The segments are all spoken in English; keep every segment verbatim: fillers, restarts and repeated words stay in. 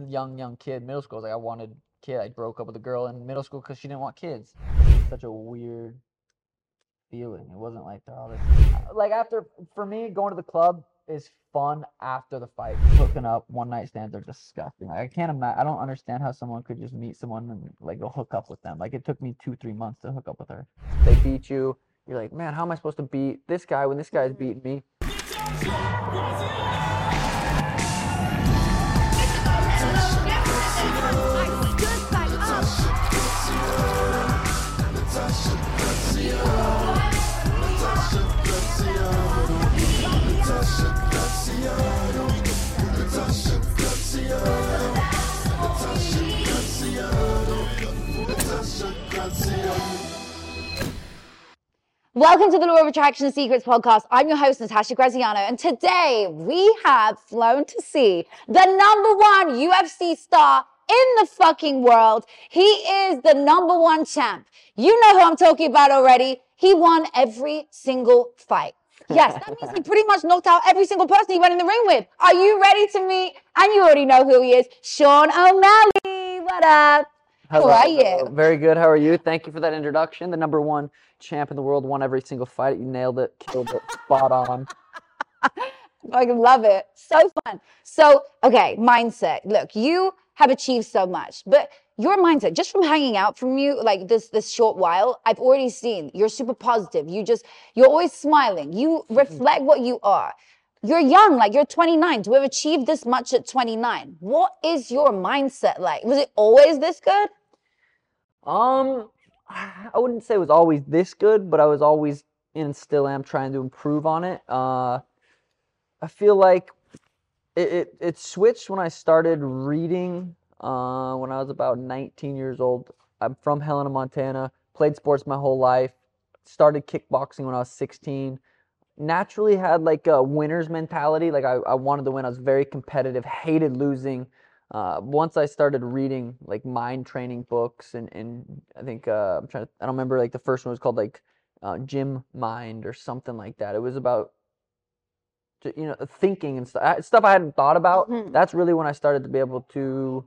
young, young kid, middle school, I was like, I wanted a kid. I broke up with a girl in middle school because she didn't want kids. Such a weird feeling. It wasn't like, oh, this, like after, for me, going to the club is fun after the fight. Hooking up one night stands are disgusting. Like, I can't imagine. I don't understand how someone could just meet someone and like go hook up with them. Like it took me two, three months to hook up with her. They beat you. You're like, man, how am I supposed to beat this guy when this guy's beating me? Welcome to the Law of Attraction Secrets podcast. I'm your host, Natasha Graziano, and today we have flown to see the number one U F C star in the fucking world. He is the number one champ. You know who I'm talking about already. He won every single fight. Yes, that means he pretty much knocked out every single person he went in the ring with. Are you ready to meet? And you already know who he is, Sean O'Malley. What up? Hello. How are you? Very good. How are you? Thank you for that introduction. The number one champ in the world, won every single fight. You nailed it, killed it, spot on. I love it. So fun. So, okay, mindset. Look, you have achieved so much, but your mindset, just from hanging out from you, like this this short while, I've already seen you're super positive. You just, you're always smiling. You reflect what you are. You're young, like you're twenty-nine. To have achieved this much at twenty-nine, what is your mindset like? Was it always this good? Um, I wouldn't say it was always this good, but I was always and still am trying to improve on it. Uh, I feel like it, it, it switched when I started reading uh, when I was about nineteen years old. I'm from Helena, Montana, played sports my whole life, started kickboxing when I was sixteen. Naturally had like a winner's mentality. Like I, I wanted to win. I was very competitive, hated losing. Uh, once I started reading like mind training books and, and I think uh, I'm trying to, I don't remember, like the first one was called like uh, Gym Mind or something like that. It was about, you know, thinking and stuff, stuff I hadn't thought about. Mhm. That's really when I started to be able to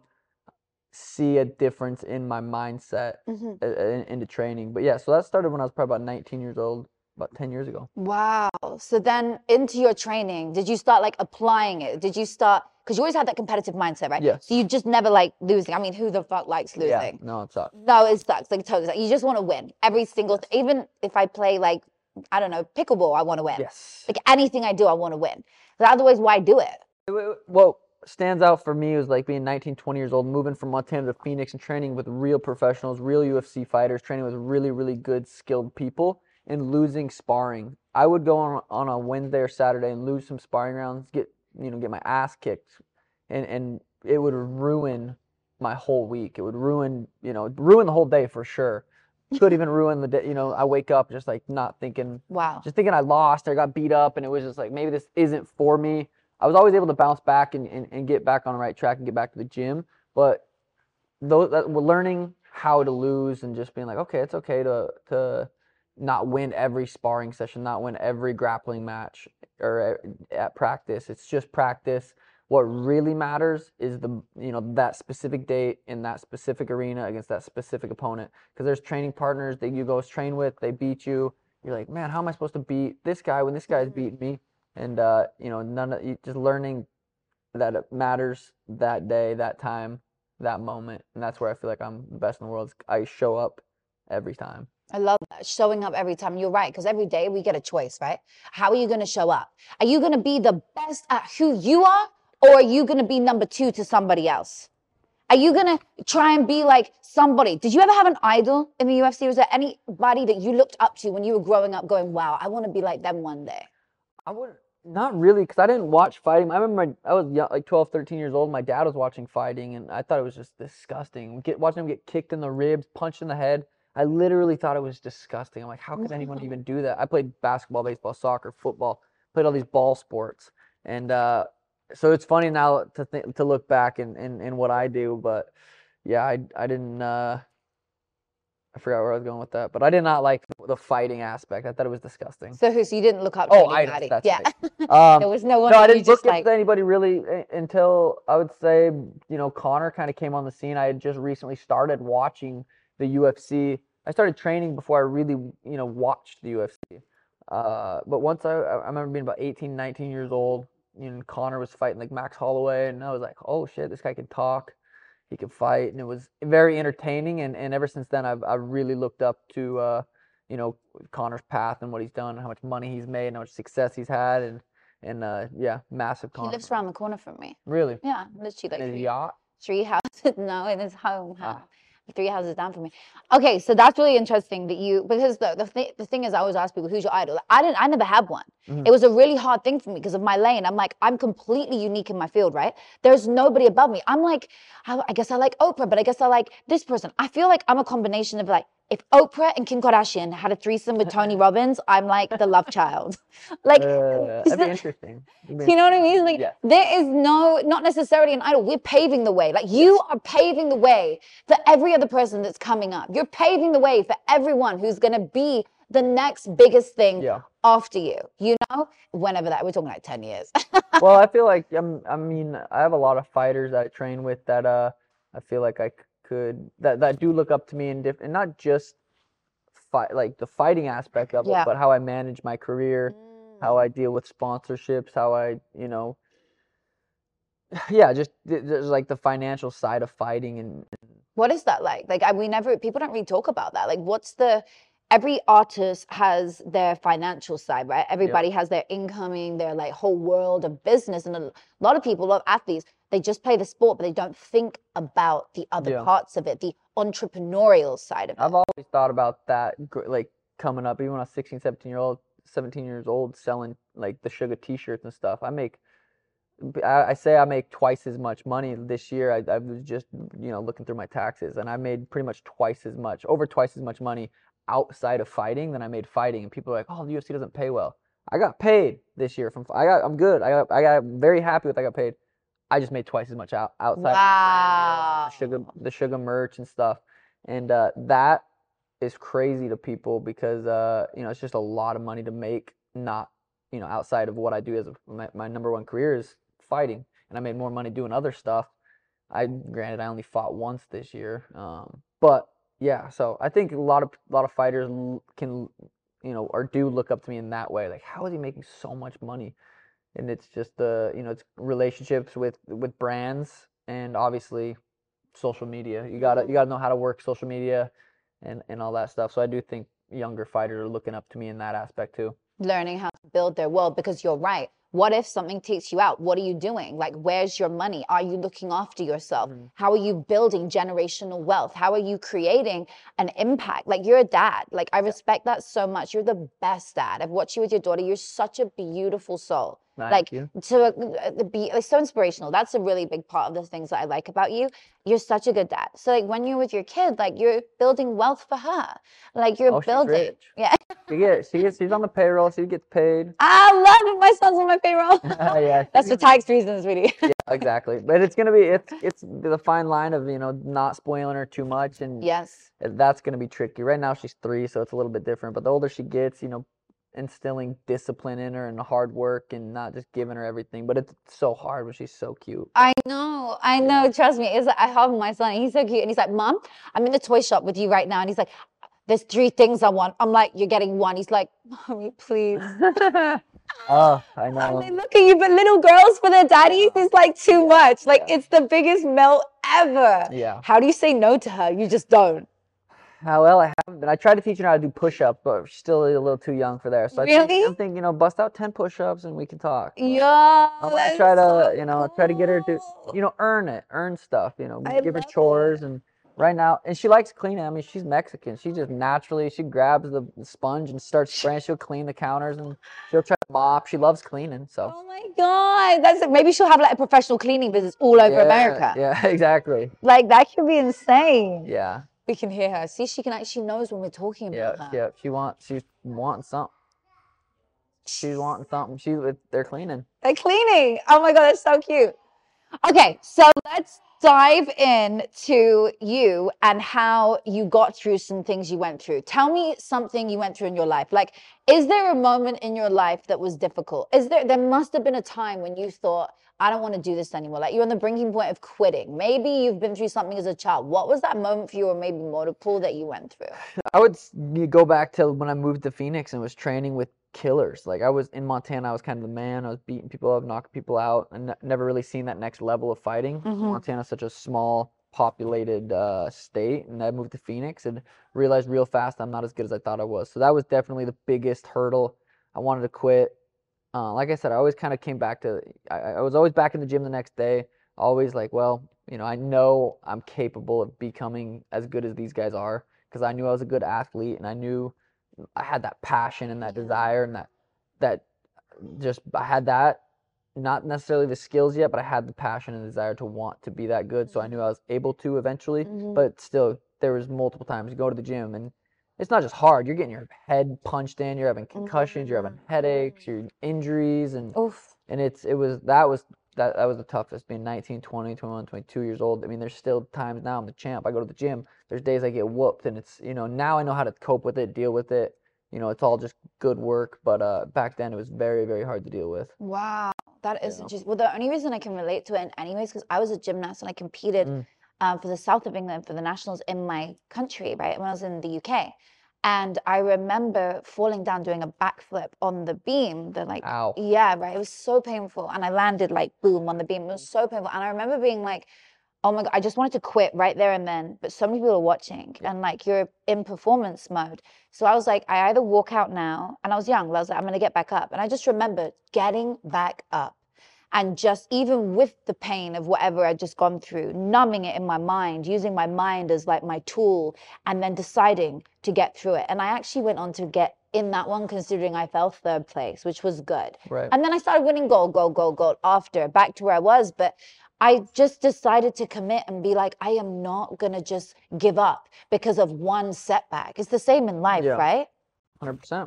see a difference in my mindset Mhm. uh, in- into training. But yeah, so that started when I was probably about nineteen years old, about ten years ago. Wow. So then into your training, did you start like applying it? Did you start, because you always had that competitive mindset, right? Yes. So you just never like losing. I mean, who the fuck likes losing? Yeah, no, it sucks. No, it sucks. Like totally sucks. You just want to win every single, Yes. even if I play like, I don't know, pickleball, I want to win. Yes. Like anything I do, I want to win. But otherwise, why do it? What stands out for me was like being nineteen, twenty years old, moving from Montana to Phoenix and training with real professionals, real U F C fighters, training with really, really good, skilled people, and losing sparring. I would go on on a Wednesday or Saturday and lose some sparring rounds, get you know, get my ass kicked, and and it would ruin my whole week. It would ruin, you know, ruin the whole day for sure. Could even ruin the day. You know, I wake up just like not thinking, Wow. just thinking I lost or got beat up, and it was just like maybe this isn't for me. I was always able to bounce back and, and, and get back on the right track and get back to the gym, but those that we're learning how to lose and just being like, okay, it's okay to to not win every sparring session, not win every grappling match or at, at practice. It's just practice. What really matters is the you know that specific date in that specific arena against that specific opponent. Because there's training partners that you go train with, they beat you. You're like, man, how am I supposed to beat this guy when this guy's beating me? And uh, you know, none of you just learning that it matters that day, that time, that moment, and that's where I feel like I'm the best in the world. I show up every time. I love that. Showing up every time. You're right, because every day we get a choice, right? How are you going to show up? Are you going to be the best at who you are, or are you going to be number two to somebody else? Are you going to try and be like somebody? Did you ever have an idol in the U F C? Was there anybody that you looked up to when you were growing up going, wow, I want to be like them one day? I would not really, because I didn't watch fighting. I remember my, I was young, like twelve, thirteen years old. My dad was watching fighting, and I thought it was just disgusting. Get watching him get kicked in the ribs, punched in the head. I literally thought it was disgusting. I'm like, how could anyone even do that? I played basketball, baseball, soccer, football, played all these ball sports, and uh, so it's funny now to think, to look back and and and what I do. But yeah, I I didn't. Uh, I forgot where I was going with that, but I did not like the fighting aspect. I thought it was disgusting. So, who? So you didn't look up to Oh, anybody? idols. That's yeah. right. Um, there was no one. no, I that you didn't look just like. up to anybody really uh, until I would say, you know, Connor kind of came on the scene. I had just recently started watching the U F C. I started training before I really, you know, watched the U F C. Uh, but once I, I remember being about eighteen, nineteen years old, you know, Connor was fighting like Max Holloway, and I was like, oh shit, this guy can talk. He could fight, and it was very entertaining. And, and ever since then, I've I've really looked up to, uh, you know, Connor's path and what he's done, and how much money he's made, and how much success he's had, and and uh, yeah, massive. He Connor. lives around the corner from me. Really? Yeah, literally like In his three, yacht? three houses. No, in his home. Ah. Three houses down from me. Okay, so that's really interesting that you because the the, th- the thing is, I always ask people, who's your idol? I didn't. I never had one. Mhm. It was a really hard thing for me because of my lane. I'm like, I'm completely unique in my field, right? There's nobody above me. I'm like, I, I guess I like Oprah, but I guess I like this person. I feel like I'm a combination of like, if Oprah and Kim Kardashian had a threesome with Tony Robbins, I'm like the love child. Like, Uh, that'd be interesting. That'd be you know what I mean? Like, Yeah. there is no, not necessarily an idol. We're paving the way. Like, you are paving the way for every other person that's coming up. You're paving the way for everyone who's going to be the next biggest thing Yeah. after you. You know, whenever that, we're talking like ten years. Well, I feel like I'm, I mean, I have a lot of fighters that I train with that uh, I feel like I c- could that that do look up to me in different, and not just fight like the fighting aspect of Yeah. it, but how I manage my career, how I deal with sponsorships, how I, you know, yeah, just th- there's like the financial side of fighting and What is that like? Like, I, we never, people don't really talk about that. Like, what's the, every artist has their financial side, right? Everybody has their incoming, their like whole world of business. And a lot of people, a lot of athletes, they just play the sport, but they don't think about the other Yeah. parts of it, the entrepreneurial side of it. I've always thought about that, gr- like coming up, even when I was sixteen, seventeen year old, seventeen years old, selling like the Sugar T-shirts and stuff. I make, b- I, I say I make twice as much money this year. I, I was just, you know, looking through my taxes, and I made pretty much twice as much, over twice as much money outside of fighting than I made fighting. And people are like, oh, the U F C doesn't pay well. I got paid this year from, I got, I'm good. I got, I got I'm very happy with I got paid. I just made twice as much out outside Wow. of the sugar, the sugar merch and stuff, and uh, that is crazy to people because uh, you know, it's just a lot of money to make, not, you know, outside of what I do as a, my, my number one career is fighting, and I made more money doing other stuff. I granted I only fought once this year, um, but yeah, so I think a lot of a lot of fighters l- can, you know, or do look up to me in that way, like, how is he making so much money? And it's just uh, you know, it's relationships with with brands, and obviously social media. You gotta you gotta know how to work social media and and all that stuff. So I do think younger fighters are looking up to me in that aspect too. Learning how to build their world, because you're right. What if something takes you out? What are you doing? Like, where's your money? Are you looking after yourself? Mhm. How are you building generational wealth? How are you creating an impact? Like, you're a dad. Like, I respect that so much. You're the best dad. I've watched you with your daughter. You're such a beautiful soul. Thank like you. to uh, be like so inspirational. That's a really big part of the things that I like about you. You're such a good dad. So like when you're with your kid, like you're building wealth for her. Like you're Oh, she's building. rich. Yeah. She gets she gets she's on the payroll. She gets paid. I love it. My son's on my payroll. Yeah, That's for she's- tax reasons, really. yeah, exactly. But it's gonna be it's it's the fine line of, you know, not spoiling her too much, and Yes. that's gonna be tricky. Right now she's three, so it's a little bit different. But the older she gets, you know, instilling discipline in her and hard work and not just giving her everything. But it's so hard when she's so cute. I know, I know. Trust me. It's like, I have my son. He's so cute, and he's like, "Mom, I'm in the toy shop with you right now," and he's like, "There's three things I want." I'm like, "You're getting one." He's like, "Mommy, please." Oh, I And know. they look at you, but little girls for their daddies is like too much. Like Yeah. it's the biggest melt ever. Yeah. How do you say no to her? You just don't. How well I haven't been. I tried to teach her how to do push-ups, but she's still a little too young for there. So I think, Really? I'm thinking, you know, bust out ten push-ups and we can talk. But Yo, I'm gonna that's try to, so you know, try to get her to, cool. you know, earn it, earn stuff, you know, I give her love chores. it. And right now, and she likes cleaning. I mean, she's Mexican. She just naturally, she grabs the sponge and starts spraying. She'll clean the counters and she'll try to mop. She loves cleaning, so. Oh my God, that's maybe she'll have like a professional cleaning business all over Yeah, America. yeah, exactly. Like that could be insane. Yeah, We can hear her. See, she can actually knows when we're talking yeah, about her. yeah. She wants, she's wanting something. She's wanting something. She's, they're cleaning. They're cleaning. Oh my God, that's so cute. Okay, so let's dive in to you and how you got through some things you went through. Tell me something you went through in your life. Like, is there a moment in your life that was difficult? Is there, there must have been a time when you thought, I don't want to do this anymore. Like, you're on the breaking point of quitting. Maybe you've been through something as a child. What was that moment for you, or maybe multiple, that you went through? I would s- you go back to when I moved to Phoenix and was training with killers. Like I was in Montana, I was kind of the man. I was beating people up, knocking people out, and ne- never really seen that next level of fighting. Mhm. Montana's such a small, populated uh, state, and I moved to Phoenix and realized real fast I'm not as good as I thought I was. So that was definitely the biggest hurdle. I wanted to quit. Uh, like I said, I always kind of came back to. I, I was always back in the gym the next day. Always like, well, you know, I know I'm capable of becoming as good as these guys are because I knew I was a good athlete and I knew I had that passion and that Mhm. desire and that that just I had that, not necessarily the skills yet, but I had the passion and desire to want to be that good. So I knew I was able to eventually, Mhm. but still there was multiple times you go to the gym and it's not just hard. You're getting your head punched in, you're having concussions, you're having headaches, your injuries, and Oof. and it's it was that was that that was the toughest, being nineteen, twenty, twenty-one, twenty-two years old. I mean, there's still times now I'm the champ. I go to the gym. There's days I get whooped, and it's, you know, now I know how to cope with it, deal with it. You know, it's all just good work. But uh, back then it was very, very hard to deal with. Wow, that is Yeah. just, well, the only reason I can relate to it in anyways, because I was a gymnast and I competed Mm. um, for the south of England for the nationals in my country, right, when I was in the U K. And I remember falling down doing a backflip on the beam. The like, Ow. yeah, right. It was so painful, and I landed like boom on the beam. It was so painful, and I remember being like, oh my God, I just wanted to quit right there and then. But so many people are watching, Yeah. and like you're in performance mode. So I was like, I either walk out now, and I was young, but I was like, I'm gonna get back up. And I just remember getting back up. And just even with the pain of whatever I'd just gone through, numbing it in my mind, using my mind as like my tool, and then deciding to get through it. And I actually went on to get in that one, considering I fell third place, which was good. Right. And then I started winning gold, gold, gold, gold after, back to where I was. But I just decided to commit and be like, I am not going to just give up because of one setback. It's the same in life, Yeah. right? one hundred percent.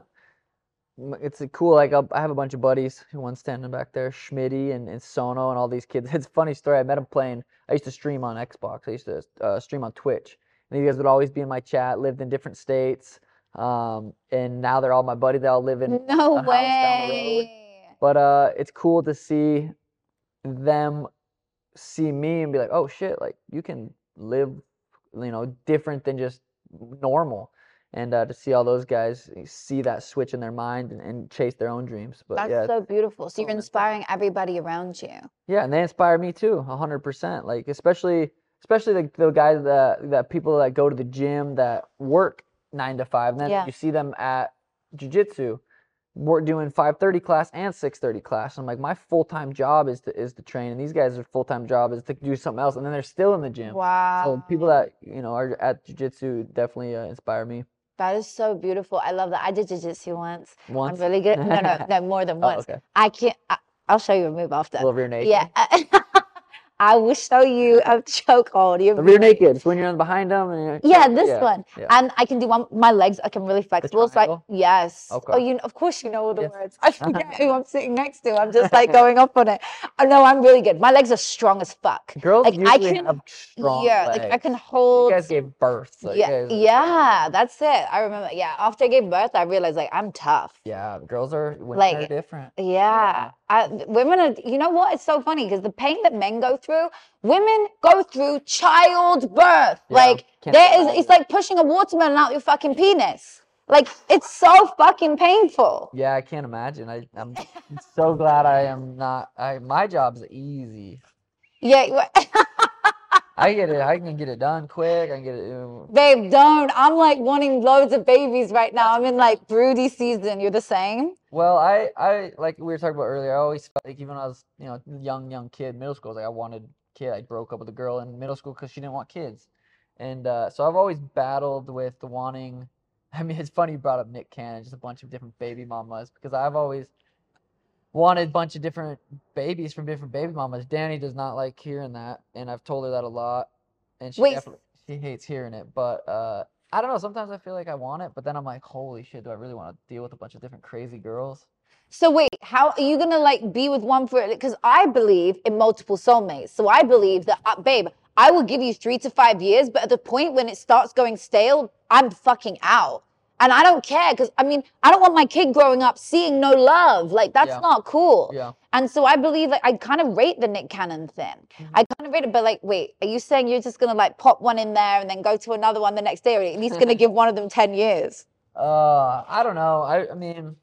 M- It's a cool, like, I'll- I have a bunch of buddies, who one standing back there, Schmitty and, and Sono and all these kids. It's a funny story. I met them playing. I used to stream on Xbox. I used to uh, stream on Twitch. And these guys would always be in my chat, lived in different states. Um, and now they're all my buddies. They all live in No a house down the road. way. But uh, it's cool to see them see me and be like, oh shit, like you can live, you know, different than just normal. And uh, to see all those guys see that switch in their mind and, and chase their own dreams. But That's yeah, so beautiful. So you're Oh, inspiring everybody around you. yeah, and they inspire me too, a hundred percent. Like especially, especially the, the guys that that people that go to the gym that work nine to five. And then Yeah. you see them at jujitsu, we're doing five thirty class and six thirty class. I'm like, my full time job is to is to train, and these guys' full time job is to do something else, and then they're still in the gym. Wow. So people that, you know, are at jujitsu definitely uh, inspire me. That is so beautiful. I love that. I did jiu-jitsu once. Once. I'm really good. No, no, no, more than Oh, once. okay. I can't. I, I'll show you a move after. A little rear naked. Yeah. I will show you a chokehold. You'll The be rear like- naked. It's when you're in behind them. And you're, Yeah, this yeah, one. yeah. And I can do one. My legs, I can really flexible. So I, triangle? yes. Okay. Oh, you. Of course, you know all the Yes. words. I forget who I'm sitting next to. I'm just like going up on it. Oh no, I'm really good. My legs are strong as fuck. Girls Like, I usually can- have strong Yeah, legs. like I can You hold. guys gave birth. So you yeah, guys are- yeah, that's it. I remember. Yeah, after I gave birth, I realized like I'm tough. Yeah, girls are women Like, are different. Yeah, I, women are. You know what? It's so funny because the pain that men go through, women go through childbirth. Like can't there is, imagine. it's like pushing a watermelon out your fucking penis. Like it's so fucking painful. Yeah, I can't imagine. I, I'm so glad I am not. I my job's easy. Yeah, you- I get it. I can get it done quick. I can get it. uh, babe, don't. I'm like wanting loads of babies right now. I'm in like broody season. You're the same. Well, I, I like we were talking about earlier. I always felt like even when I was, you know, young, young kid, middle school, like I wanted a kid. I broke up with a girl in middle school because she didn't want kids, and uh, so I've always battled with the wanting. I mean, it's funny you brought up Nick Cannon, just a bunch of different baby mamas, because I've always wanted a bunch of different babies from different baby mamas. Danny does not like hearing that, and I've told her that a lot, and she Wait. definitely she hates hearing it. But uh, I don't know. Sometimes I feel like I want it, but then I'm like, holy shit, do I really want to deal with a bunch of different crazy girls? So wait, how are you gonna like be with one for? Because I believe in multiple soulmates. So I believe that, uh, babe, I will give you three to five years, but at the point when it starts going stale, I'm fucking out. And I don't care because, I mean, I don't want my kid growing up seeing no love. Like, that's Yeah. not cool. Yeah. And so I believe, like, I kind of rate the Nick Cannon thing. Mhm. I kind of rate it, but like, wait, are you saying you're just going to like pop one in there and then go to another one the next day? Or at least going to give one of them ten years? Uh, I don't know. I, I mean,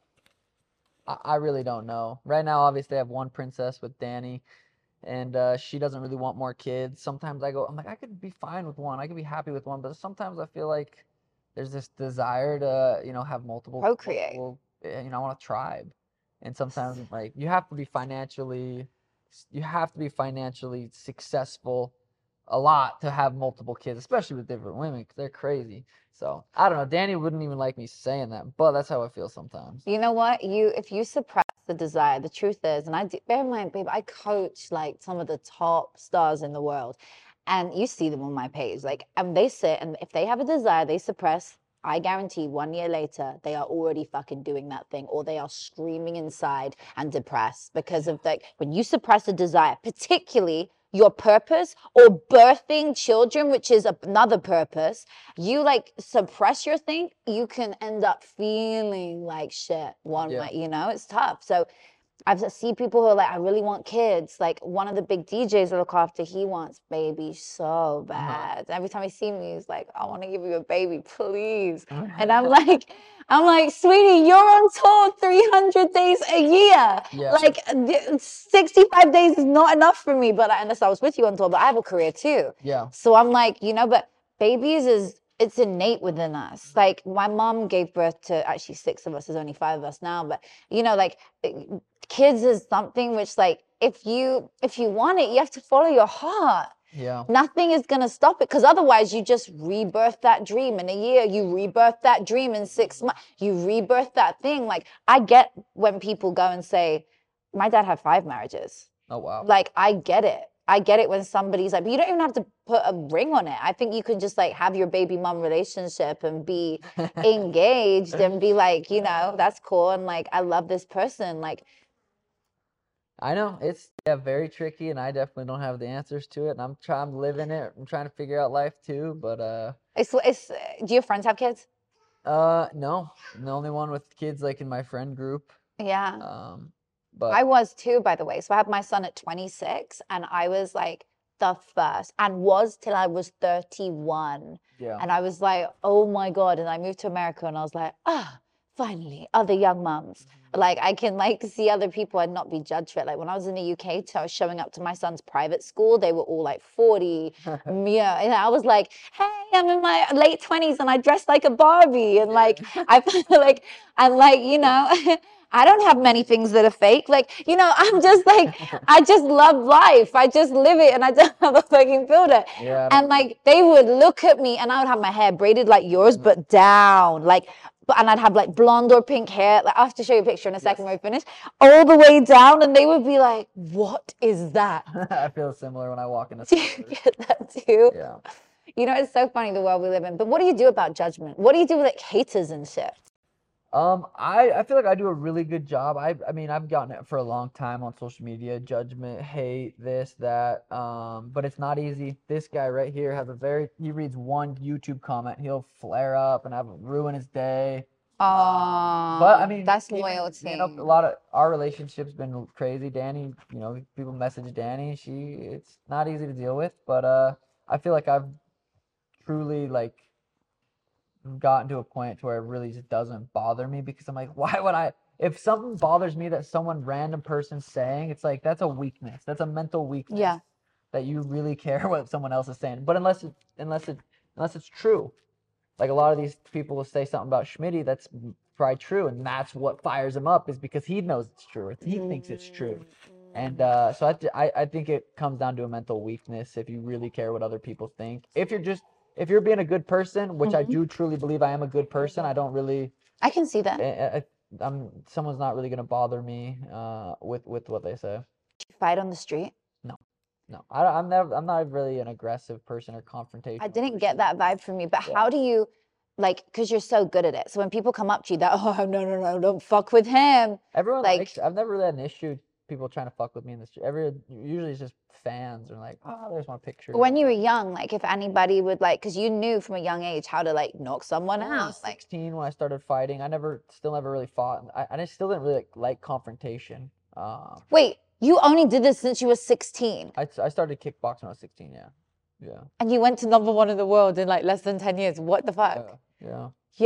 I, I really don't know. Right now, obviously, I have one princess with Danny, and uh, she doesn't really want more kids. Sometimes I go, I'm like, I could be fine with one. I could be happy with one. But sometimes I feel like there's this desire to, you know, have multiple, Procreate. multiple, eh, you know, I want a tribe. And sometimes, like, you have to be financially, you have to be financially successful a lot to have multiple kids, especially with different women, because they're crazy. So I don't know. Danny wouldn't even like me saying that, but that's how I feel sometimes. You know what? You if you suppress the desire, the truth is, and I do, bear in mind, babe, I coach like some of the top stars in the world, and you see them on my page. Like, and they sit, and if they have a desire, they suppress. I guarantee one year later, they are already fucking doing that thing, or they are screaming inside and depressed because of like when you suppress a desire, particularly your purpose or birthing children, which is another purpose, you like suppress your thing, you can end up feeling like shit one Yeah. way, you know, it's tough. So I've seen people who are like, I really want kids. Like one of the big D Js I look after, he wants babies so bad. Every time he sees me, he's like, I want to give you a baby, please. And I'm like, I'm like, sweetie, you're on tour three hundred days a year. Yeah. Like sixty-five days is not enough for me. But I, unless I was with you on tour, but I have a career too. Yeah. So I'm like, you know, but babies is, it's innate within us. Like my mom gave birth to actually six of us. There's only five of us now, but you know, like kids is something which like if you if you want it, you have to follow your heart. Yeah. Nothing is gonna stop it because otherwise you just rebirth that dream in a year. You rebirth that dream in six months. You rebirth that thing. Like I get when people go and say, "My dad had five marriages." Oh wow. Like I get it. I get it when somebody's like, but you don't even have to put a ring on it. I think you can just like have your baby mom relationship and be engaged and be like, you know, that's cool. And like, I love this person. Like, I know it's yeah very tricky, and I definitely don't have the answers to it. And I'm trying, I'm living it. I'm trying to figure out life too. But uh, it's, it's, do your friends have kids? uh, no, I'm the only one with kids like in my friend group. Yeah. Um, but I was too, by the way. So I had my son at twenty-six and I was like the first and was till I was thirty-one. yeah, And I was like, oh my God. And I moved to America and I was like, ah, finally, other young moms. Like I can like see other people and not be judged for it. Like when I was in the U K, I was showing up to my son's private school. They were all like forty. Yeah. And I was like, hey, I'm in my late twenties and I dress like a Barbie. And like, I feel like, I'm like, you know, I don't have many things that are fake. Like, you know, I'm just like, I just love life. I just live it and I don't have a fucking filter. yeah, And like, they would look at me and I would have my hair braided like yours, but down. Like, but, and I'd have like blonde or pink hair. Like, I'll have to show you a picture in a second when we finish. All the way down. And they would be like, what is that? I feel similar when I walk in the Do you get that too? Yeah. You know, it's so funny the world we live in. But what do you do about judgment? What do you do with like haters and shit? Um, I, I feel like I do a really good job. I I mean, I've gotten it for a long time on social media, judgment, hate, this, that. Um, but it's not easy. This guy right here has a very, he reads one YouTube comment, he'll flare up and have ruin his day. Oh, But I mean, that's even, loyalty. you know, a lot of our relationship's been crazy. Danny, you know, people message Danny. She, it's not easy to deal with, but uh, I feel like I've truly like gotten to a point to where it really just doesn't bother me because I'm like, why would I? If something bothers me that someone random person's saying, it's like that's a weakness. That's a mental weakness. Yeah. That you really care what someone else is saying. But unless it, unless it, unless it's true, like a lot of these people will say something about Schmitty that's probably true, and that's what fires him up is because he knows it's true. Or he thinks it's true. And uh, so I, th- I I think it comes down to a mental weakness if you really care what other people think. If you're just if you're being a good person, which I do truly believe I am a good person, I don't really. I can see that. I, I, I'm someone's not really gonna bother me uh, with with what they say. Do you fight on the street? No, no. I, I'm never. I'm not really an aggressive person or confrontational. I didn't person. get that vibe from you, but Yeah. how do you, like, because you're so good at it. So when people come up to you, that, oh, no, no, no, don't fuck with him. Everyone like- likes. I've never really had an issue people trying to fuck with me in the street. Every usually it's just fans or like, oh, there's my picture. When you were young, like if anybody would like, because you knew from a young age how to like knock someone When I out. was Like, sixteen when I started fighting, I never, still never really fought. I, I just still didn't really like, like confrontation. Um, wait, you only did this since you were sixteen, I, I started kickboxing when I was sixteen. Yeah, yeah, and you went to number one in the world in like less than ten years. What the fuck? yeah,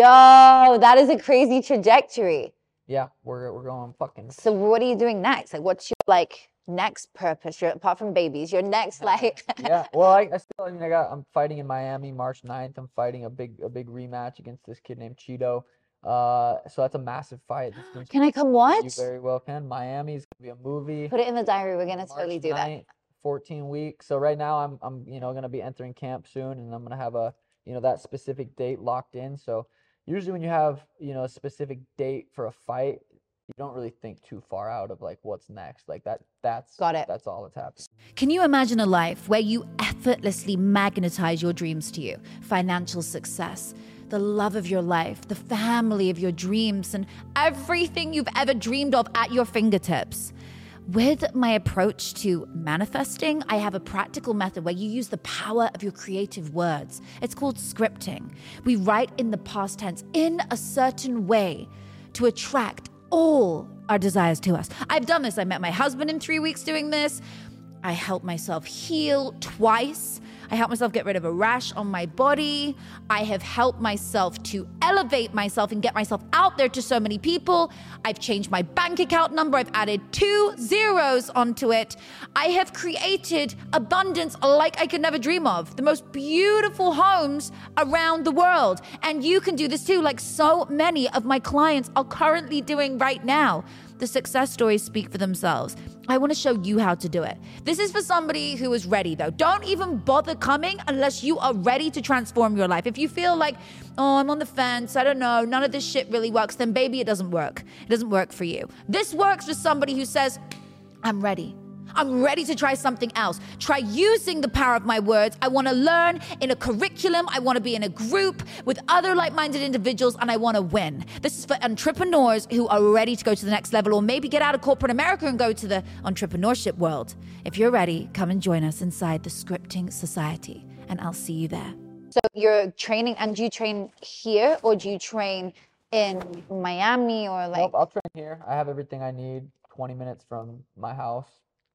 Yo, that is a crazy trajectory. yeah. We're we're going fucking. So what are you doing next? Like, what's your like next purpose? Your, apart from babies, your next like. Yeah. Well, I, I still, I mean, I got, I'm fighting in Miami March ninth. I'm fighting a big, a big rematch against this kid named Cheeto. Uh, so that's a massive fight. This dude's Can I come you watch? very well can. Miami's gonna be a movie. Put it in the diary. We're gonna March totally do that. ninth, fourteen weeks. So right now I'm, I'm, you know, gonna be entering camp soon, and I'm gonna have a, you know, that specific date locked in. So usually when you have, you know, a specific date for a fight, you don't really think too far out of like what's next. Like that, that's Got it. That's all that's happening. Can you imagine a life where you effortlessly magnetize your dreams to you? Financial success, the love of your life, the family of your dreams, and everything you've ever dreamed of at your fingertips. With my approach to manifesting, I have a practical method where you use the power of your creative words. It's called scripting. We write in the past tense in a certain way to attract all our desires to us. I've done this. I met my husband in three weeks doing this. I helped myself heal twice. I helped myself get rid of a rash on my body. I have helped myself to elevate myself and get myself out there to so many people. I've changed my bank account number. I've added two zeros onto it. I have created abundance like I could never dream of. The most beautiful homes around the world. And you can do this too, like so many of my clients are currently doing right now. The success stories speak for themselves. I want to show you how to do it. This is for somebody who is ready, though. Don't even bother coming unless you are ready to transform your life. If you feel like, oh, I'm on the fence, I don't know, none of this shit really works, then baby, it doesn't work. It doesn't work for you. This works for somebody who says, I'm ready. I'm ready to try something else. Try using the power of my words. I want to learn in a curriculum. I want to be in a group with other like-minded individuals, and I want to win. This is for entrepreneurs who are ready to go to the next level, or maybe get out of corporate America and go to the entrepreneurship world. If you're ready, come and join us inside the Scripting Society, and I'll see you there. So you're training, and do you train here or do you train in Miami or like? Nope, I'll train here. I have everything I need twenty minutes from my house.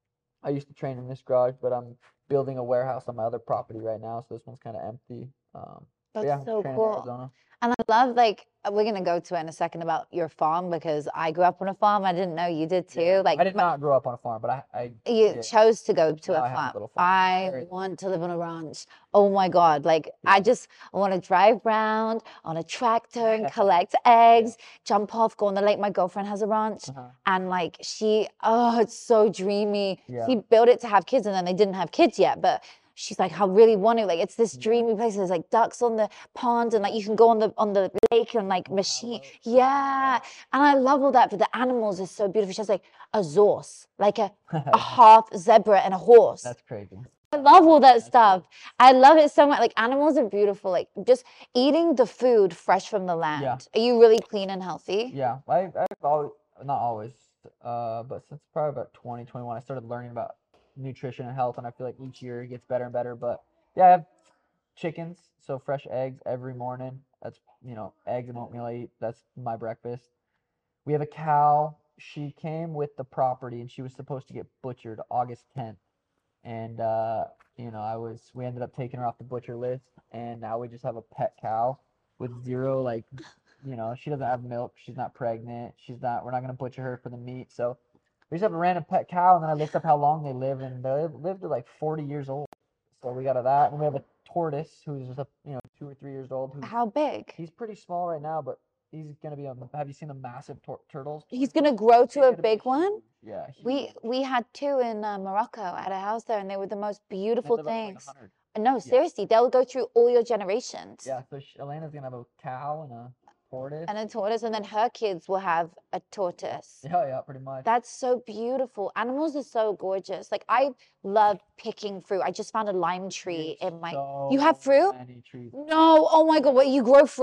I used to train in this garage, but I'm building a warehouse on my other property right now, so this one's kind of empty. Um, but That's yeah, so train in cool. Arizona. And I love, like, we're going to go to it in a second about your farm, because I grew up on a farm. I didn't know you did too. Yeah. Like, I did my- not grow up on a farm, but I, I you did. chose to go to Now a I have a farm. little farm. I Very- want to live on a ranch. Oh my God. Like, I just want to drive around on a tractor and collect eggs, jump off, go on the lake. My girlfriend has a ranch. Uh-huh. And like, she, oh, it's so dreamy. Yeah. She built it to have kids, and then they didn't have kids yet. But she's like, I really want to. Like, it's this dreamy place. There's like ducks on the pond, and like you can go on the on the lake and like machine. Yeah. And I love all that. But the animals are so beautiful. She has like a zorse, like a, a half zebra and a horse. That's crazy. I love all that stuff. I love it so much. Like, animals are beautiful. Like, just eating the food fresh from the land. Yeah. Are you really clean and healthy? Yeah, I, I've always, not always, uh, but since probably about twenty twenty-one, I started learning about nutrition and health, and I feel like each year it gets better and better. But yeah, I have chickens, so fresh eggs every morning. That's, you know, eggs and oatmeal I eat. That's my breakfast. We have a cow. She came with the property, and she was supposed to get butchered August tenth. And, uh, you know, I was, we ended up taking her off the butcher list, and now we just have a pet cow with zero, like, you know, she doesn't have milk. She's not pregnant. She's not, we're not going to butcher her for the meat. So we just have a random pet cow, and then I looked up how long they live, and they live to like forty years old. So we got a that. And we have a tortoise who's just, a, you know, two or three years old. Who's, How big? he's pretty small right now, but he's going to be on the, have you seen the massive tur- turtles? He's gonna grow He's to a gonna be big one. huge. Yeah. We huge. we had two in uh, Morocco at a house there, and they were the most They beautiful live up to, like, things. one hundred. No, seriously, they'll go through all your generations. Yeah, so she, Elena's gonna have a cow and a tortoise. And a tortoise, and then her kids will have a tortoise. Yeah, yeah, pretty much. That's so beautiful. Animals are so gorgeous. Like, I love picking fruit. I just found a lime tree There's in my. so You have fruit? many trees. No, oh my God, what, you grow fruit?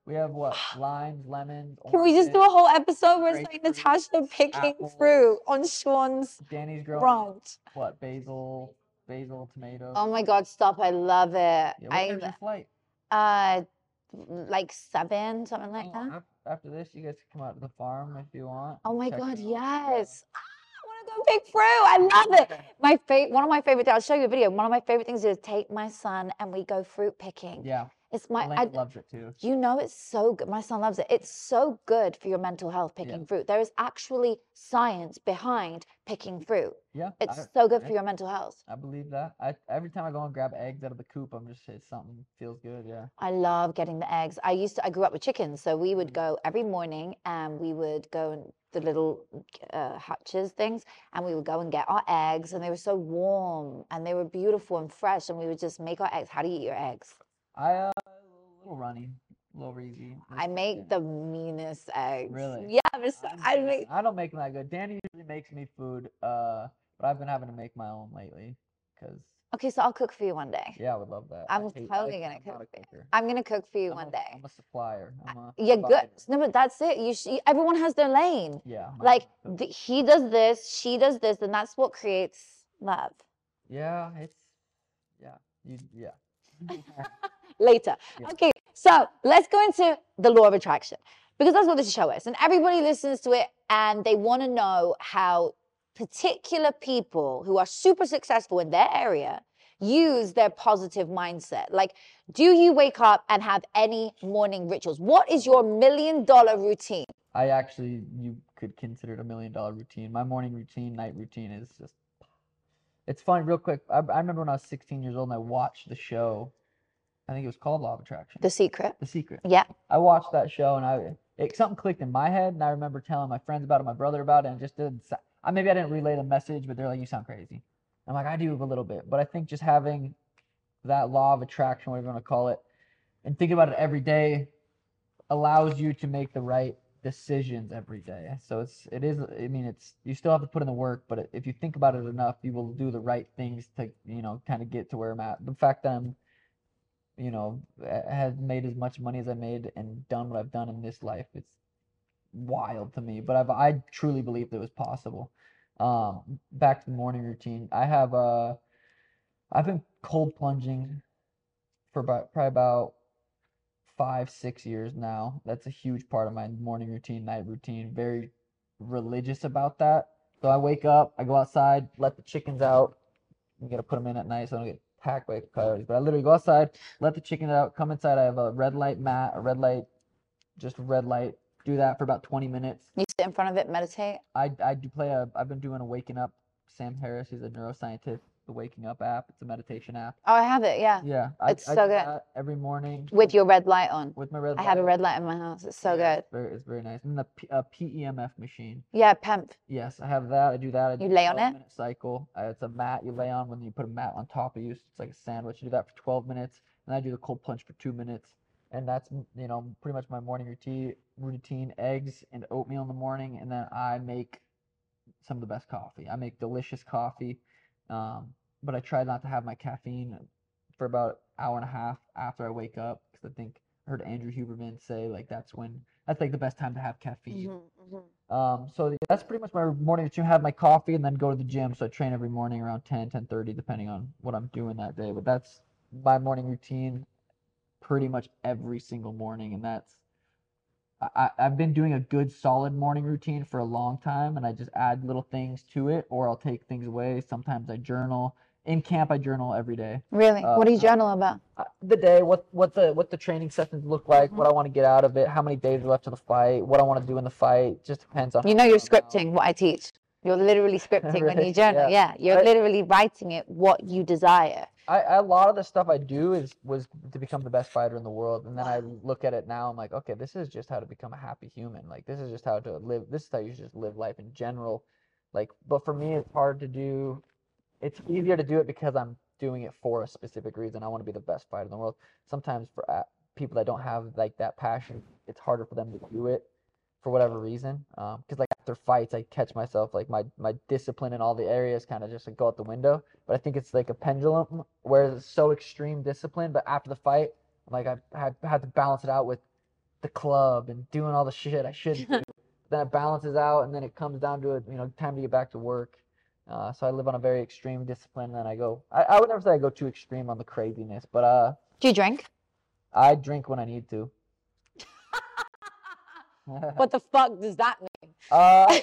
We have what? Limes, lemons, Can we just do a oranges. whole episode where it's like grapefruit, Natasha picking apples. fruit on Sean's Danny's growing front? what? Basil, basil, tomatoes. Oh my God, stop. I love it. Yeah, what I, time's your flight? uh, like seven, something like Oh, that. af- after this, you guys can come out to the farm if you want. Oh my check God, it out. yes. Ah, I want to go pick fruit. I love it. My favorite, one of my favorite, I'll show you a video. One of my favorite things is take my son and we go fruit picking. Yeah, It's my, Elena I, loves it too. you know, it's so good. My son loves it. It's so good for your mental health picking Yeah. fruit. There is actually science behind picking fruit. Yeah, It's I, so good I- for your mental health. I believe that. I every time I go and grab eggs out of the coop, I'm just it's something feels good. Yeah. I love getting the eggs. I used to, I grew up with chickens. So we would go every morning and we would go and the little uh, hutches things and we would go and get our eggs and they were so warm and they were beautiful and fresh and we would just make our eggs. How do you eat your eggs? I uh, a little runny, a little easy. I make the meanest eggs. Really? Yeah, but so- I'm I decent. make. I don't make them that good. Danny usually makes me food, uh, but I've been having to make my own lately, cause Okay, so I'll cook for you one day. yeah, I would love that. I'm I hate, totally I, gonna I'm not cook a for you. cooker. I'm gonna cook for you I'm one a, day. I'm a supplier. I'm a Yeah, good. provider. No, but that's it. You should. Everyone has their lane. Yeah. mine Like is- the, he does this, she does this, and that's what creates love. yeah, it's yeah, you yeah. Later. Yeah. Okay, so let's go into the law of attraction because that's what this show is. And everybody listens to it and they want to know how particular people who are super successful in their area use their positive mindset. Like, do you wake up and have any morning rituals? What is your million dollar routine? I actually, you could consider it a million dollar routine. My morning routine, night routine is just, it's funny, real quick. I, I remember when I was sixteen years old and I watched the show. I think it was called Law of Attraction. The Secret. The Secret. Yeah. I watched that show and I, it, something clicked in my head and I remember telling my friends about it, my brother about it, and it just didn't, sa- I, maybe I didn't relay the message, but they're like, you sound crazy. I'm like, I do a little bit. But I think just having that law of attraction, whatever you want to call it, and thinking about it every day allows you to make the right decisions every day. So it's it is I mean it's you still have to put in the work, but if you think about it enough, you will do the right things to, you know, kind of get to where I'm at. The fact that I'm, you know, have made as much money as I made and done what I've done in this life, it's wild to me. But I've I truly believed it was possible. Um, back to the morning routine. I have uh I've been cold plunging for about probably about five, six years now. That's a huge part of my morning routine, night routine. Very religious about that. So I wake up, I go outside, let the chickens out. You gotta put them in at night so I don't get attacked by coyotes. But I literally go outside, let the chickens out, come inside. I have a red light mat, a red light, just a red light. Do that for about twenty minutes. You sit in front of it, meditate. I I do play a. I've been doing a Waking Up. Sam Harris, he's a neuroscientist. The Waking Up app. It's a meditation app. Oh, I have it. Yeah. Yeah, I, It's I so do good. that every morning With your red light on. with my red. I have a light. red light in my house. It's so Yeah, good. It's very, it's very nice. And the P, uh, P E M F machine. Yeah, pemp. Yes, I have that. I do that. I do You a lay on twelve it? Minute cycle. Uh, it's a mat you lay on when you put a mat on top of you. So it's like a sandwich. You do that for twelve minutes, and I do the cold plunge for two minutes. And that's m- you know pretty much my morning routine. Routine: eggs and oatmeal in the morning, and then I make some of the best coffee. I make delicious coffee, um, but I try not to have my caffeine for about an hour and a half after I wake up because I think I heard Andrew Huberman say like that's when that's like the best time to have caffeine. Mm-hmm, Um, so th- that's pretty much my morning routine. Have my coffee and then go to the gym. So I train every morning around ten, ten thirty, depending on what I'm doing that day. But that's my morning routine pretty much every single morning. And that's, I, I- I've been doing a good solid morning routine for a long time. And I just add little things to it or I'll take things away. Sometimes I journal. In camp, I journal every day. Really? Uh, What do you uh, journal about? Uh, The day, what what the what the training sessions look like, what I want to get out of it, how many days are left to the fight, what I want to do in the fight. Just depends on. You how know you're far I'm out. scripting what I teach. You're literally scripting when you Really? journal. Yeah. Yeah, you're I- literally writing it what you desire. I, I a lot of the stuff I do is was to become the best fighter in the world, and then I look at it now. I'm like, okay, this is just how to become a happy human. Like this is just how to live. This is how you should just live life in general. Like, but for me, it's hard to do. It's easier to do it because I'm doing it for a specific reason. I want to be the best fighter in the world. Sometimes for uh, people that don't have like that passion, it's harder for them to do it for whatever reason. Um, because like after fights, I catch myself like my my discipline in all the areas kind of just like go out the window. But I think it's like a pendulum where it's so extreme discipline, but after the fight, I'm like I had had to balance it out with the club and doing all the shit I should do. Then it balances out, and then it comes down to it, you know, time to get back to work. Uh, so I live on a very extreme discipline, and then I go. I, I would never say I go too extreme on the craziness, but uh, Do you drink? I drink when I need to. What the fuck does that mean? Uh,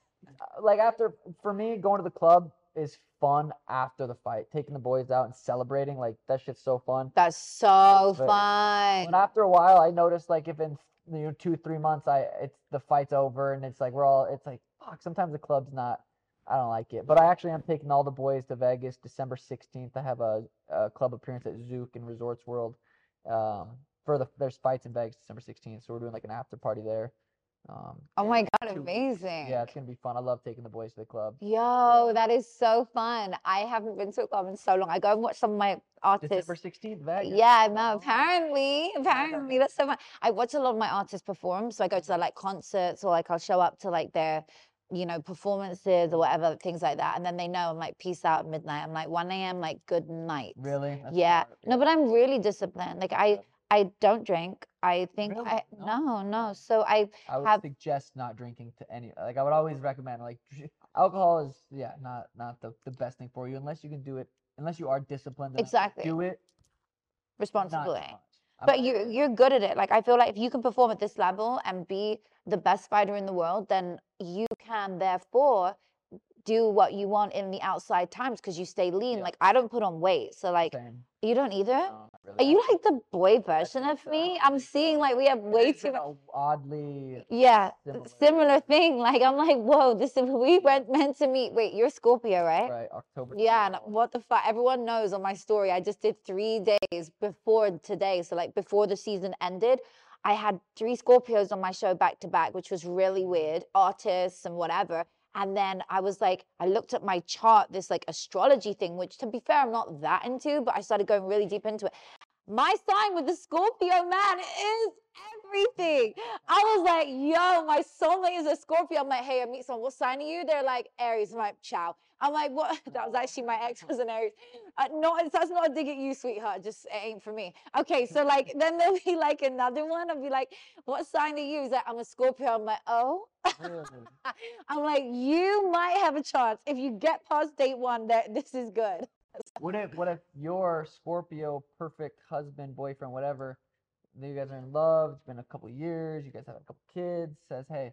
like after, for me, going to the club is fun after the fight. Taking the boys out and celebrating, like that shit's so fun. That's so But- fun. But after a while, I noticed like if in you know two three months, I it's the fight's over and it's like we're all it's like fuck. Sometimes the club's not. I don't like it. But I actually am taking all the boys to Vegas December sixteenth. I have a, a club appearance at Zook and Resorts World. Um, for the there's fights in Vegas December sixteenth, so we're doing like an after party there. Um, Oh my God, two weeks. amazing. Yeah, it's gonna be fun. I love taking the boys to the club. Yo, that is so fun. I haven't been to a club in so long. I go and watch some of my artists. December sixteenth, Vegas. Yeah, no, apparently, apparently that's so fun. I watch a lot of my artists perform, so I go to their, like concerts or like I'll show up to like their, you know, performances or whatever, things like that. And then they know I'm like, peace out at midnight. I'm like one A M, like good night. Really? That's Yeah. smart. No, but I'm really disciplined. Like I, I don't drink. I think Really? I No? no, no. So I I would have suggest not drinking to any. Like I would always recommend like dr- alcohol is yeah not not the, the best thing for you unless you can do it unless you are disciplined enough to Exactly. do it not too responsibly. much. I'm But not- you you're good at it. Like I feel like if you can perform at this level and be the best fighter in the world, then you can therefore do what you want in the outside times because you stay lean. Yeah. Like I don't put on weight, so like Same. you don't either. No, not really. Are you like the boy version think of so. me? I I'm think seeing so. like we have It way is too like much. a oddly Yeah, similar. similar thing. Like I'm like, whoa, this is we went meant to meet. Wait, you're Scorpio, right? right October. Yeah, and twenty-fourth. what the fuck? Everyone knows on my story. I just did three days before today. So like before the season ended, I had three Scorpios on my show back to back, which was really weird. Artists and whatever. And then I was like, I looked at my chart, this like astrology thing, which to be fair, I'm not that into, but I started going really deep into it. My sign with the Scorpio man is everything. I was like, yo, my soulmate is a Scorpio. I'm like, hey, I meet someone. What sign are you? They're like, Aries. I'm like, ciao. I'm like, what? That was actually my ex was an Aries. Uh, no, it's, that's not a dig at you, sweetheart. Just it ain't for me. Okay, so like, then there'll be like another one. I'll be like, what sign are you? He's like, I'm a Scorpio. I'm like, oh. Really? I'm like, you might have a chance if you get past date one. That this is good. What if what if your Scorpio perfect husband, boyfriend, whatever, then you guys are in love, it's been a couple years, you guys have a couple kids, says, hey,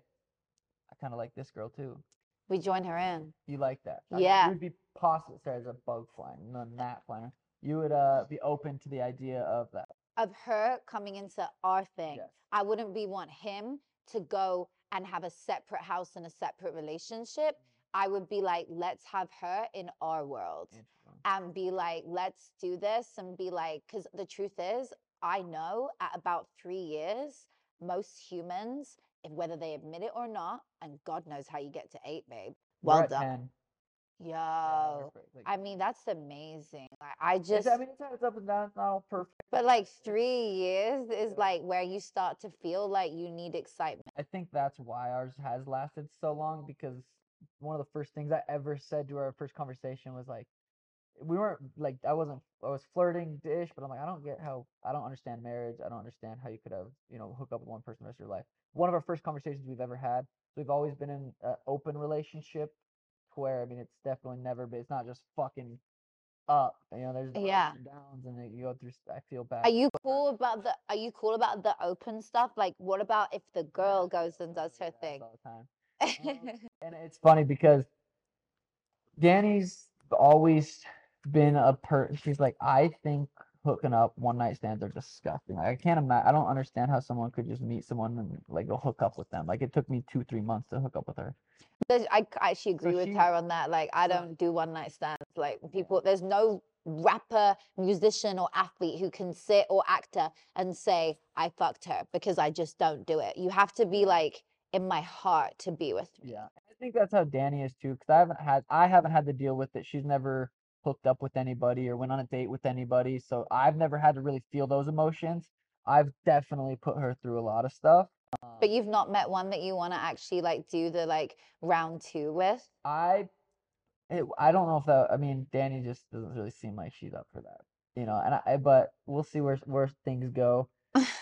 I kind of like this girl too. We join her in. You like that? I mean, Yeah. you would be possible. Sorry, there's a bug flying, no gnat flying. You would uh be open to the idea of that. Of her coming into our thing. Yes. I wouldn't be want him to go and have a separate house and a separate relationship. I would be like, let's have her in our world Interesting. and be like, let's do this and be like, because the truth is, I know at about three years, most humans, if whether they admit it or not, and God knows how you get to eight, babe. We're Well at done. ten. Yo, Yeah, we're perfect. Like, I mean, that's amazing. Like, I it's- just, I mean, it's, it's up and down. It's not all perfect. but like three years is Yeah. like where you start to feel like you need excitement. I think that's why ours has lasted so long because one of the first things I ever said to our first conversation was like, we weren't like, I wasn't, I was flirting dish, but I'm like, I don't get how, I don't understand marriage. I don't understand how you could have, you know, hook up with one person the rest of your life. One of our first conversations we've ever had. So we've always been in an open relationship where, I mean, it's definitely never been, it's not just fucking up, you know, there's ups Yeah. and downs and then you go through, s- I feel bad. Are you cool about the, are you cool about the open stuff? Like, what about if the girl goes and does her Yeah, that's thing? all the time. Um, and it's funny because Danny's always been a per. She's like, I think hooking up one night stands are disgusting. Like, I can't imagine. I don't understand how someone could just meet someone and like go hook up with them. Like it took me two, three months to hook up with her. There's- I c- actually agree with she- her on that. Like, I so- don't do one night stands. Like, people, there's no rapper, musician, or athlete who can sit or actor and say, I fucked her because I just don't do it. You have to be like in my heart to be with me. Yeah, I think that's how Danny is too. Because I haven't had, I haven't had to deal with it. She's never hooked up with anybody or went on a date with anybody, so I've never had to really feel those emotions. I've definitely put her through a lot of stuff. But you've not met one that you want to actually like do the like round two with. I, it, I don't know if that. I mean, Danny just doesn't really seem like she's up for that, you know. And I, but we'll see where where things go.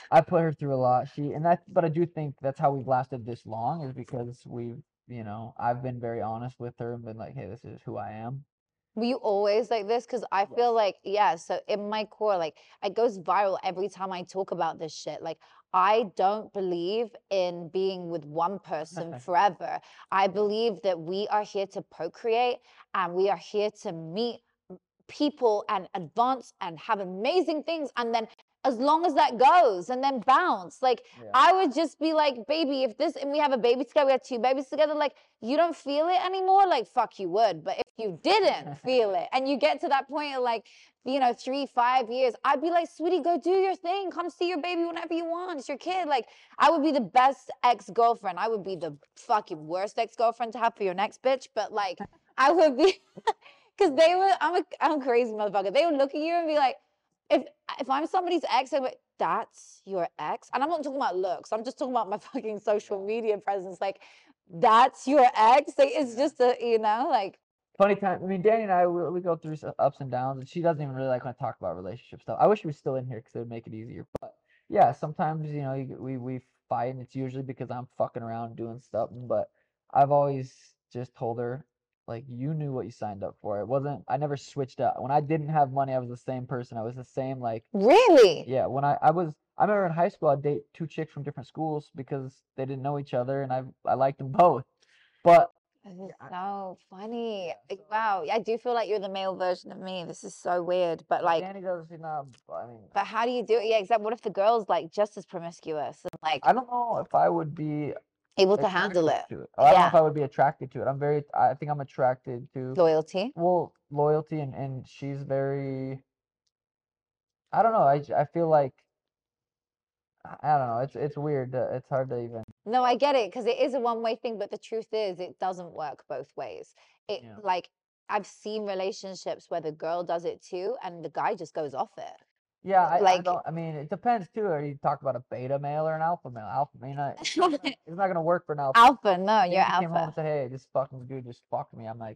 I put her through a lot. She and that, but I do think that's how we've lasted this long is because we've, you know, I've been very honest with her and been like, hey, this is who I am. Were you always like this? Because I feel like, yeah, so in my core, like it goes viral every time I talk about this shit. Like, I don't believe in being with one person forever. I believe that we are here to procreate and we are here to meet people and advance and have amazing things. And then as long as that goes and then bounce, like Yeah. I would just be like, baby, if this, and we have a baby together, we have two babies together, like you don't feel it anymore, like fuck you would. But if you didn't feel it and you get to that point of like, you know, three, five years, I'd be like, sweetie, go do your thing. Come see your baby whenever you want. It's your kid. Like, I would be the best ex-girlfriend. I would be the fucking worst ex-girlfriend to have for your next bitch. But like, I would be, because they would, I'm a, I'm a crazy motherfucker. They would look at you and be like, if if I'm somebody's ex, I'm like, that's your ex? And I'm not talking about looks. I'm just talking about my fucking social media presence. Like, that's your ex? Like, it's just a, you know, like, Funny time. I mean, Danny and I, we, we go through some ups and downs, and she doesn't even really like when I talk about relationship stuff. I wish she was still in here because it would make it easier. But yeah, sometimes you know you, we we fight, and it's usually because I'm fucking around doing stuff. But I've always just told her like you knew what you signed up for. It wasn't. I never switched up. When I didn't have money, I was the same person. I was the same like really? yeah. When I I was I remember in high school I'd date two chicks from different schools because they didn't know each other, and I I liked them both. But This is so funny. Like, wow. I do feel like you're the male version of me. This is so weird. But like, Danny does, you know, I mean, but how do you do it? Yeah, except what if the girl's like just as promiscuous and like I don't know if I would be able to handle it? attracted to it. I don't know if Yeah. I would be attracted to it. I'm very, I think I'm attracted to, Loyalty. well, loyalty and, and she's very, I don't know. I, j- I feel like, I I don't know. It's, it's weird. to- It's hard to even, No, I get it because it is a one-way thing, but the truth is it doesn't work both ways. It Yeah. like I've seen relationships where the girl does it too and the guy just goes off it. yeah, I, I Like don't, I mean, it depends too. Are you talk about a beta male or an alpha male? Alpha, I mean, I, it's not gonna, it's not gonna work for an alpha. alpha, no, If you're Danny came home and alpha. said, hey, this fucking dude just fucked me. I'm like,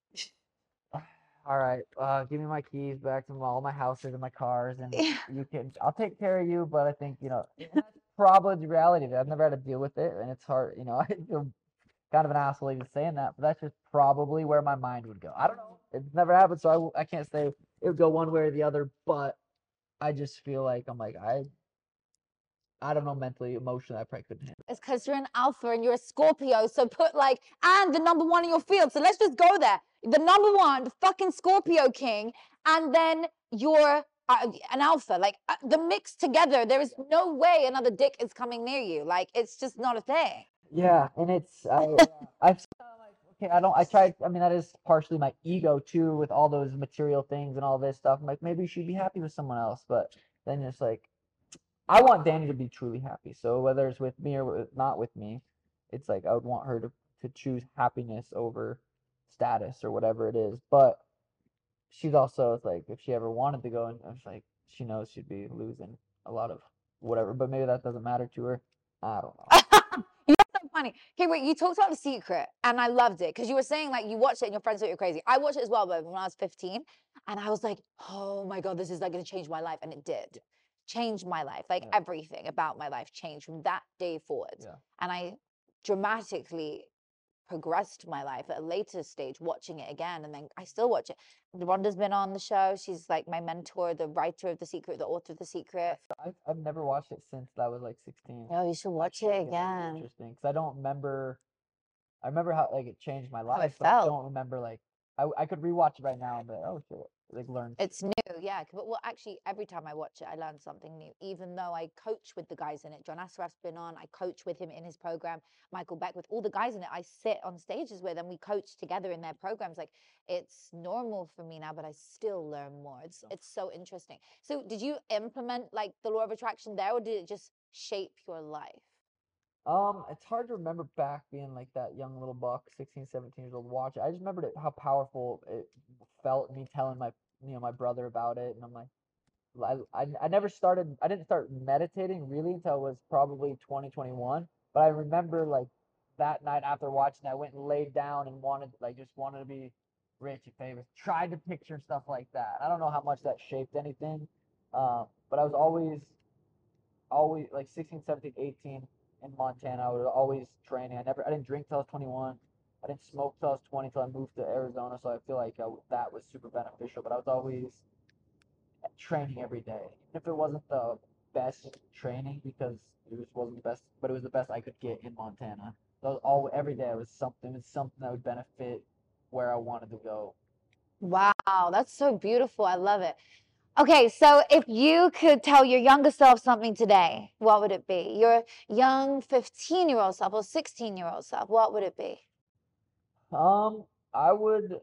all right, uh, give me my keys back to all my houses and my cars, and Yeah. you can. I'll take care of you, but I think you know and that's probably the reality of it. I've never had to deal with it, and it's hard. You know, I feel kind of an asshole even saying that, but that's just probably where my mind would go. I don't know. It's never happened, so I w- I can't say it would go one way or the other. But I just feel like I'm like I I don't know mentally, emotionally, I probably couldn't handle. It's because you're an alpha and you're a Scorpio. So put like, and the number one in your field. So let's just go there. The number one, the fucking Scorpio king, and then you're uh, an alpha. Like uh, the mix together, there is no way another dick is coming near you. Like it's just not a thing. Yeah, and it's I uh, I've s- like okay, I don't I tried I mean that is partially my ego too with all those material things and all this stuff. I'm like maybe you should be happy with someone else, but then it's like I want Danny to be truly happy. So whether it's with me or with, not with me, it's like I would want her to to choose happiness over status or whatever it is. But she's also it's like if she ever wanted to go and it's like she knows she'd be losing a lot of whatever, but maybe that doesn't matter to her. I don't know. You're so funny. Okay, wait, you talked about The Secret and I loved it because you were saying like you watched it and your friends thought you were crazy. I watched it as well, but when I was fifteen and I was like, oh my God, this is like going to change my life. And it did change my life. Like Yeah. everything about my life changed from that day forward. Yeah. And I dramatically progressed my life at a later stage watching it again. And then I still watch it. Rhonda's been on the show. She's like my mentor, the writer of The Secret, the author of The Secret. I've, I've never watched it since I was like sixteen. Oh, you should watch Actually, it it's again. interesting because I don't remember. I remember how like it changed my How life, it but I felt. don't remember like I I could rewatch it right now and be like, oh shit, like learn. It's new, yeah. But well, actually, every time I watch it, I learn something new. Even though I coach with the guys in it, John Asraf's been on. I coach with him in his program. Michael Beck, with all the guys in it, I sit on stages with, and we coach together in their programs. Like it's normal for me now, but I still learn more. It's it's so interesting. So, did you implement like the law of attraction there, or did it just shape your life? Um, it's hard to remember back being like that young little buck, sixteen, seventeen years old, watch it. I just remembered it, how powerful it felt, me telling my, you know, my brother about it. And I'm like, I, I, I never started, I didn't start meditating really until it was probably twenty twenty-one. But I remember like that night after watching, I went and laid down and wanted, like, just wanted to be rich and famous, tried to picture stuff like that. I don't know how much that shaped anything. Um, but I was always, always like sixteen, seventeen, eighteen in Montana. I was always training. I never, I didn't drink till I was twenty-one. I didn't smoke till I was twenty till I moved to Arizona. So I feel like I, that was super beneficial. But I was always training every day, even if it wasn't the best training because it was, wasn't the best, but it was the best I could get in Montana. So I was all every day was something, it was something that would benefit where I wanted to go. Wow, that's so beautiful. I love it. Okay, so if you could tell your younger self something today, what would it be? Your young fifteen-year-old self or sixteen-year-old self, what would it be? Um, I would.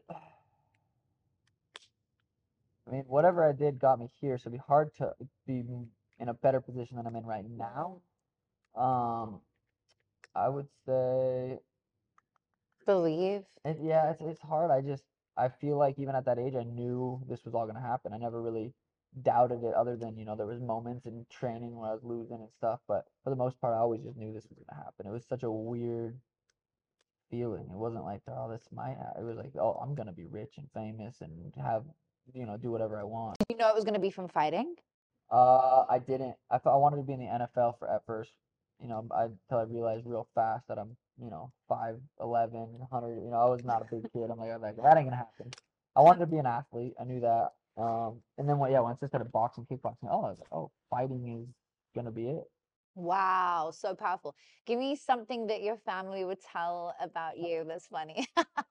I mean, whatever I did got me here, so it'd be hard to be in a better position than I'm in right now. Um, I would say, Believe. it, yeah, it's it's hard. I just I feel like even at that age, I knew this was all gonna happen. I never really doubted it, other than you know there was moments in training when I was losing and stuff. But for the most part, I always just knew this was gonna happen. It was such a weird feeling. It wasn't like, oh, this might happen. It was like, oh, I'm gonna be rich and famous and have you know do whatever I want. Did you know it was going to be from fighting? Uh, I didn't. I thought I wanted to be in the N F L for at first. You know, I until I realized real fast that I'm, you know, five eleven, one hundred. You know, I was not a big kid. I'm like, I'm like, that ain't gonna happen. I wanted to be an athlete. I knew that. Um, and then when yeah, once I started boxing, kickboxing, oh, I was like, oh, fighting is gonna be it. Wow, so powerful. Give me something that your family would tell about you that's funny.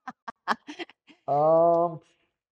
Um,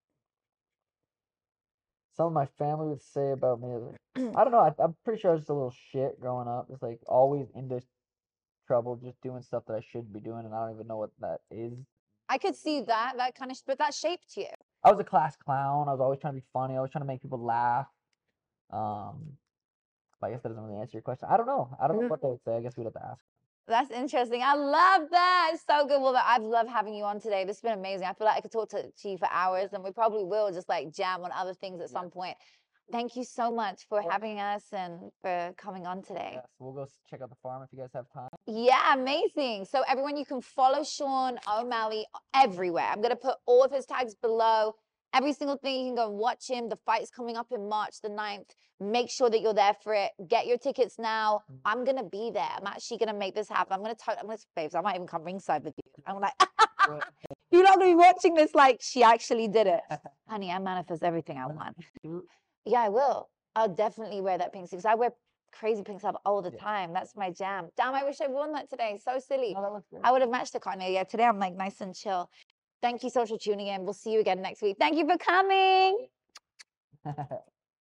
some of my family would say about me is like, I don't know. I, I'm pretty sure I was just a little shit growing up. Just like always into trouble, just doing stuff that I shouldn't be doing, and I don't even know what that is. I could see that, that kind of, but that shaped you. I was a class clown. I was always trying to be funny. I was trying to make people laugh. Um, but I guess that doesn't really answer your question. I don't know. I don't know what they would say. I guess we'd have to ask. That's interesting. I love that. It's so good. Well, I've loved having you on today. This has been amazing. I feel like I could talk to, to you for hours, and we probably will just like jam on other things at Yeah. some point. Thank you so much for Well- having us and for coming on today. Yes, we'll go s- check out the farm if you guys have time. Yeah, amazing. So everyone, you can follow Sean O'Malley everywhere. I'm going to put all of his tags below. Every single thing, you can go and watch him. The fight's coming up in March the ninth. Make sure that you're there for it. Get your tickets now. I'm going to be there. I'm actually going to make this happen. I'm going to tell, I'm going to, babes, I might even come ringside with you. I'm like, Well, you're not going to be watching this like she actually did it. Honey, I manifest everything I want. do- Yeah, I will. I'll definitely wear that pink suit because I wear crazy pink stuff all the Yeah. time. That's my jam. Damn, I wish I'd worn that today. So silly. No, that looks good. I would have matched the Kanye. Yeah, today I'm like nice and chill. Thank you so much for tuning in. We'll see you again next week. Thank you for coming.